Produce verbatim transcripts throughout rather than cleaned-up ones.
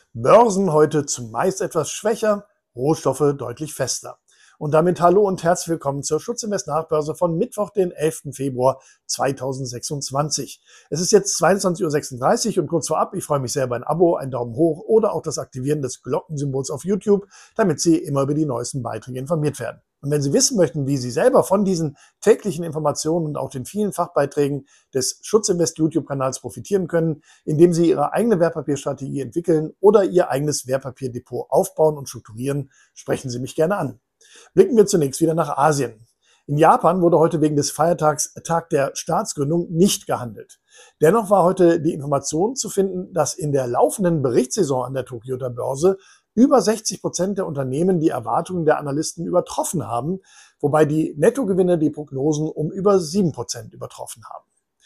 Börsen heute zumeist etwas schwächer, Rohstoffe deutlich fester. Und damit hallo und herzlich willkommen zur Schutzinvest Nachbörse von Mittwoch, den elften Februar zweitausendsechsundzwanzig. Es ist jetzt zweiundzwanzig Uhr sechsunddreißig und kurz vorab, ich freue mich sehr über ein Abo, einen Daumen hoch oder auch das Aktivieren des Glockensymbols auf YouTube, damit Sie immer über die neuesten Beiträge informiert werden. Und wenn Sie wissen möchten, wie Sie selber von diesen täglichen Informationen und auch den vielen Fachbeiträgen des Schutzinvest YouTube-Kanals profitieren können, indem Sie Ihre eigene Wertpapierstrategie entwickeln oder Ihr eigenes Wertpapierdepot aufbauen und strukturieren, sprechen Sie mich gerne an. Blicken wir zunächst wieder nach Asien. In Japan wurde heute wegen des Feiertags Tag der Staatsgründung nicht gehandelt. Dennoch war heute die Information zu finden, dass in der laufenden Berichtssaison an der Tokioter Börse über sechzig Prozent der Unternehmen die Erwartungen der Analysten übertroffen haben, wobei die Nettogewinne die Prognosen um über sieben Prozent übertroffen haben.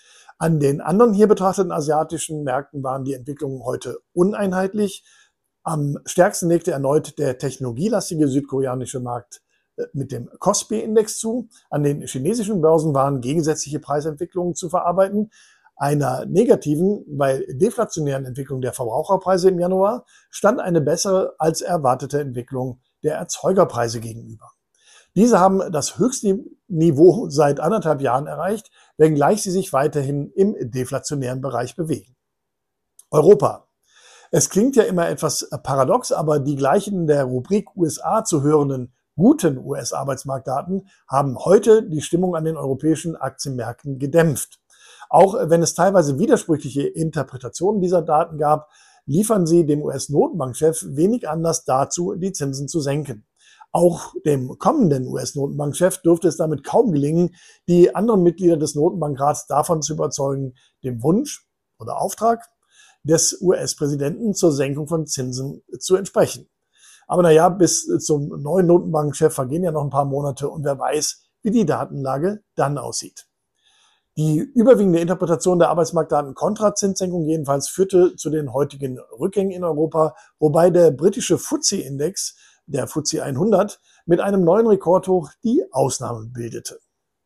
An den anderen hier betrachteten asiatischen Märkten waren die Entwicklungen heute uneinheitlich. Am stärksten legte erneut der technologielastige südkoreanische Markt mit dem Kospi-Index zu. An den chinesischen Börsen waren gegensätzliche Preisentwicklungen zu verarbeiten. Einer negativen, weil deflationären Entwicklung der Verbraucherpreise im Januar stand eine bessere als erwartete Entwicklung der Erzeugerpreise gegenüber. Diese haben das höchste Niveau seit anderthalb Jahren erreicht, wenngleich sie sich weiterhin im deflationären Bereich bewegen. Europa. Es klingt ja immer etwas paradox, aber die gleichen in der Rubrik U S A zu hörenden guten U S-Arbeitsmarktdaten haben heute die Stimmung an den europäischen Aktienmärkten gedämpft. Auch wenn es teilweise widersprüchliche Interpretationen dieser Daten gab, liefern sie dem U S-Notenbankchef wenig Anlass dazu, die Zinsen zu senken. Auch dem kommenden U S-Notenbankchef dürfte es damit kaum gelingen, die anderen Mitglieder des Notenbankrats davon zu überzeugen, dem Wunsch oder Auftrag des U S-Präsidenten zur Senkung von Zinsen zu entsprechen. Aber naja, bis zum neuen Notenbankchef vergehen ja noch ein paar Monate und wer weiß, wie die Datenlage dann aussieht. Die überwiegende Interpretation der Arbeitsmarktdaten kontra Zinssenkung jedenfalls führte zu den heutigen Rückgängen in Europa, wobei der britische F T S E-Index, der F T S E hundert, mit einem neuen Rekordhoch die Ausnahme bildete.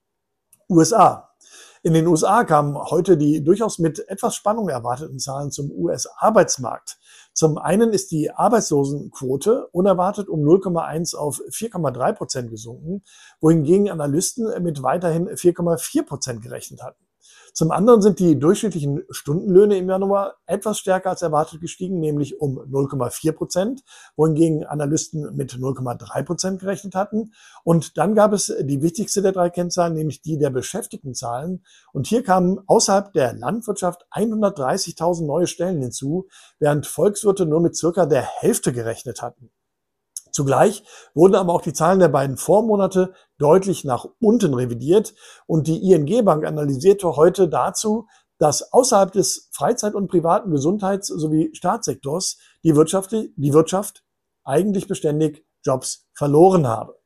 U S A. In den U S A kamen heute die durchaus mit etwas Spannung erwarteten Zahlen zum U S-Arbeitsmarkt. Zum einen ist die Arbeitslosenquote unerwartet um null Komma eins auf vier Komma drei Prozent gesunken, wohingegen Analysten mit weiterhin vier Komma vier Prozent gerechnet hatten. Zum anderen sind die durchschnittlichen Stundenlöhne im Januar etwas stärker als erwartet gestiegen, nämlich um null Komma vier Prozent, wohingegen Analysten mit null Komma drei Prozent gerechnet hatten. Und dann gab es die wichtigste der drei Kennzahlen, nämlich die der Beschäftigtenzahlen. Und hier kamen außerhalb der Landwirtschaft hundertdreißigtausend neue Stellen hinzu, während Volkswirte nur mit circa der Hälfte gerechnet hatten. Zugleich wurden aber auch die Zahlen der beiden Vormonate deutlich nach unten revidiert und die I N G-Bank analysierte heute dazu, dass außerhalb des Freizeit- und privaten Gesundheits- sowie Staatssektors die Wirtschaft, die Wirtschaft eigentlich beständig Jobs verloren habe.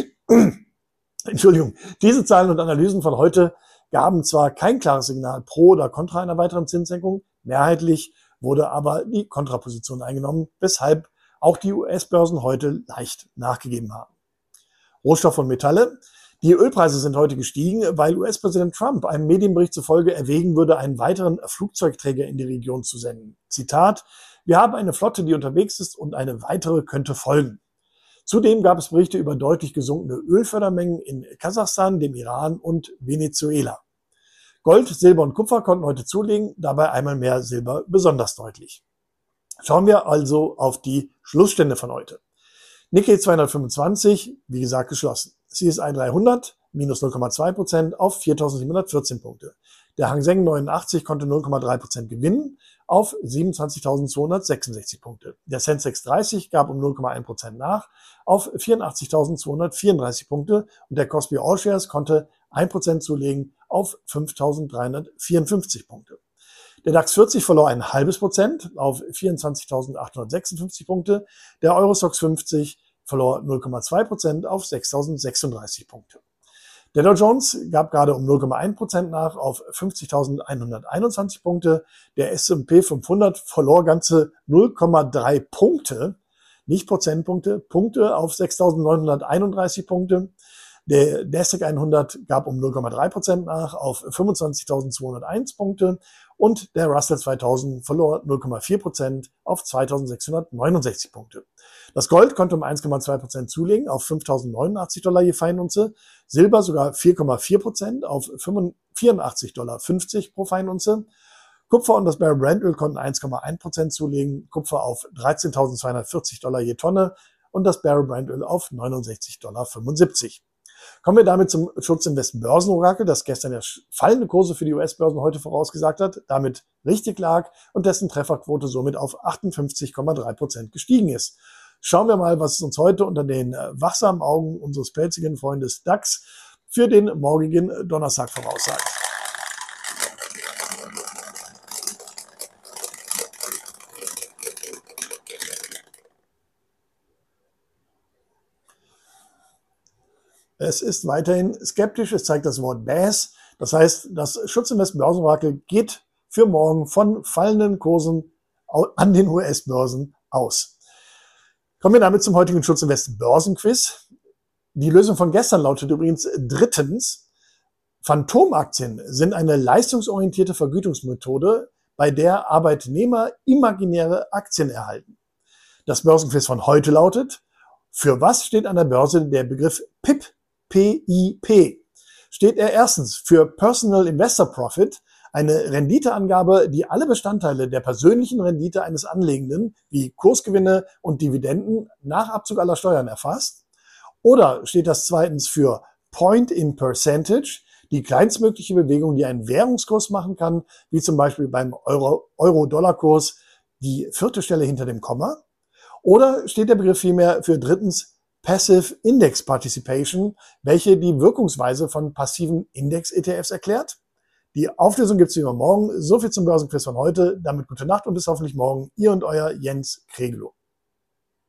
Entschuldigung, diese Zahlen und Analysen von heute gaben zwar kein klares Signal pro oder contra einer weiteren Zinssenkung, mehrheitlich wurde aber die Kontraposition eingenommen, weshalb auch die U S-Börsen heute leicht nachgegeben haben. Rohstoff und Metalle. Die Ölpreise sind heute gestiegen, weil U S-Präsident Trump einem Medienbericht zufolge erwägen würde, einen weiteren Flugzeugträger in die Region zu senden. Zitat: Wir haben eine Flotte, die unterwegs ist und eine weitere könnte folgen. Zudem gab es Berichte über deutlich gesunkene Ölfördermengen in Kasachstan, dem Iran und Venezuela. Gold, Silber und Kupfer konnten heute zulegen, dabei einmal mehr Silber besonders deutlich. Schauen wir also auf die Schlussstände von heute. Nikkei zweihundertfünfundzwanzig, wie gesagt, geschlossen. C S I dreihundert, minus null Komma zwei Prozent auf viertausendsiebenhundertvierzehn Punkte. Der Hang Seng neunundachtzig konnte null Komma drei Prozent gewinnen auf siebenundzwanzigtausendzweihundertsechsundsechzig Punkte. Der Sensex dreißig gab um null Komma eins Prozent nach auf vierundachtzigtausendzweihundertvierunddreißig Punkte und der Kospi All Shares konnte ein Prozent zulegen auf fünftausenddreihundertvierundfünfzig Punkte. Der DAX vierzig verlor ein halbes Prozent auf vierundzwanzigtausendachthundertsechsundfünfzig Punkte. Der Eurostoxx fünfzig verlor null Komma zwei Prozent auf sechstausendsechsunddreißig Punkte. Der Dow Jones gab gerade um null Komma eins Prozent nach auf fünfzigtausendeinhunderteinundzwanzig Punkte. Der S und P fünfhundert verlor ganze null Komma drei Punkte, nicht Prozentpunkte, Punkte auf sechstausendneunhunderteinunddreißig Punkte. Der Nasdaq hundert gab um null Komma drei Prozent nach auf fünfundzwanzigtausendzweihunderteins Punkte und der Russell zweitausend verlor null Komma vier Prozent auf zweitausendsechshundertneunundsechzig Punkte. Das Gold konnte um eins Komma zwei Prozent zulegen auf fünftausendneunundachtzig Dollar je Feinunze, Silber sogar vier Komma vier Prozent auf vierundachtzig Dollar fünfzig pro Feinunze. Kupfer und das Barrel Brent Öl konnten eins Komma eins Prozent zulegen, Kupfer auf dreizehntausendzweihundertvierzig Dollar je Tonne und das Barrel Brent Öl auf neunundsechzig Dollar fünfundsiebzig. Kommen wir damit zum Schutzinvest Börsenorakel, das gestern ja fallende Kurse für die U S-Börsen heute vorausgesagt hat, damit richtig lag und dessen Trefferquote somit auf achtundfünfzig Komma drei Prozent gestiegen ist. Schauen wir mal, was es uns heute unter den wachsamen Augen unseres pelzigen Freundes DAX für den morgigen Donnerstag voraussagt. Es ist weiterhin skeptisch, es zeigt das Wort Bears. Das heißt, das Schutzinvest Börsenorakel geht für morgen von fallenden Kursen an den U S-Börsen aus. Kommen wir damit zum heutigen Schutzinvest Börsenquiz. Die Lösung von gestern lautet übrigens drittens: Phantomaktien sind eine leistungsorientierte Vergütungsmethode, bei der Arbeitnehmer imaginäre Aktien erhalten. Das Börsenquiz von heute lautet: Für was steht an der Börse der Begriff P I P? P I P. Steht er erstens für Personal Investor Profit, eine Renditeangabe, die alle Bestandteile der persönlichen Rendite eines Anlegenden, wie Kursgewinne und Dividenden, nach Abzug aller Steuern erfasst? Oder steht das zweitens für Point in Percentage, die kleinstmögliche Bewegung, die ein Währungskurs machen kann, wie zum Beispiel beim Euro- Euro-Dollar-Kurs die vierte Stelle hinter dem Komma? Oder steht der Begriff vielmehr für drittens Passive Index Participation, welche die Wirkungsweise von passiven Index-E T Fs erklärt? Die Auflösung gibt es wie immer morgen. So viel zum Börsenquiz von heute. Damit gute Nacht und bis hoffentlich morgen. Ihr und euer Jens Kregelow.